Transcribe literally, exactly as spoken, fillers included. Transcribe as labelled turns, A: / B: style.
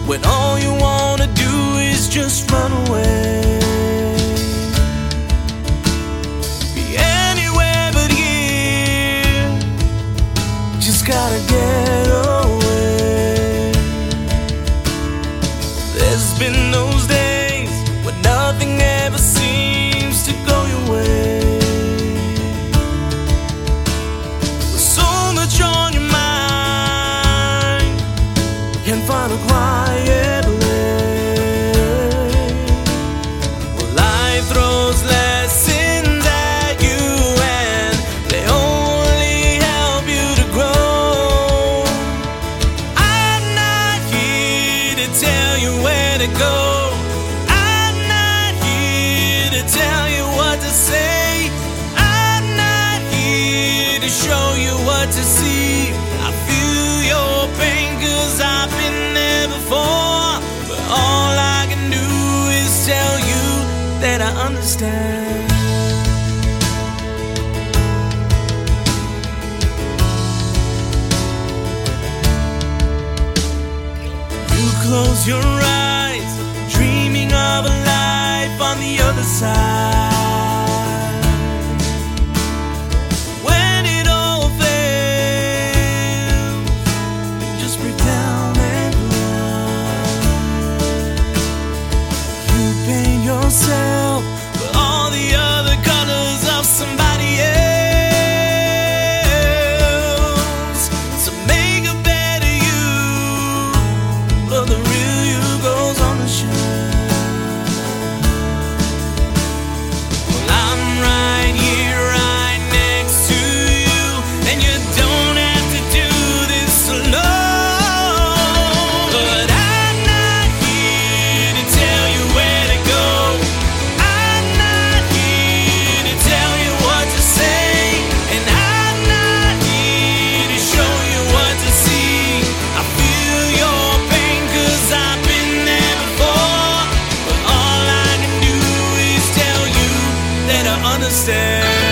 A: when all you wanna do is just run away. Be anywhere but here, just gotta get away. There's been those days when nothing ever seems to go your way. With so much on your mind, can't find a quiet place. Well, life throws lessons at you, and they only help you to grow. I'm not here to tell you where to go. I'm not here to tell you what to say. I'm not here to show you what to see. I feel your pain 'cause I've been there before, but all I can do is tell you that I understand. You close your eyes, dreaming of a life on the other side. When it all fails, just break down and cry. You paint yourself with all the other colors of somebody else to make a better you, but the real you goes on the shine. Well, I'm right here, right next to you, and you don't have to do this alone. But I'm not here to tell you where to go. I'm not here to tell you what to say, and I'm not here to show you what to see. I feel your pain 'cause I've been there before, but all I can do is tell you that I understand.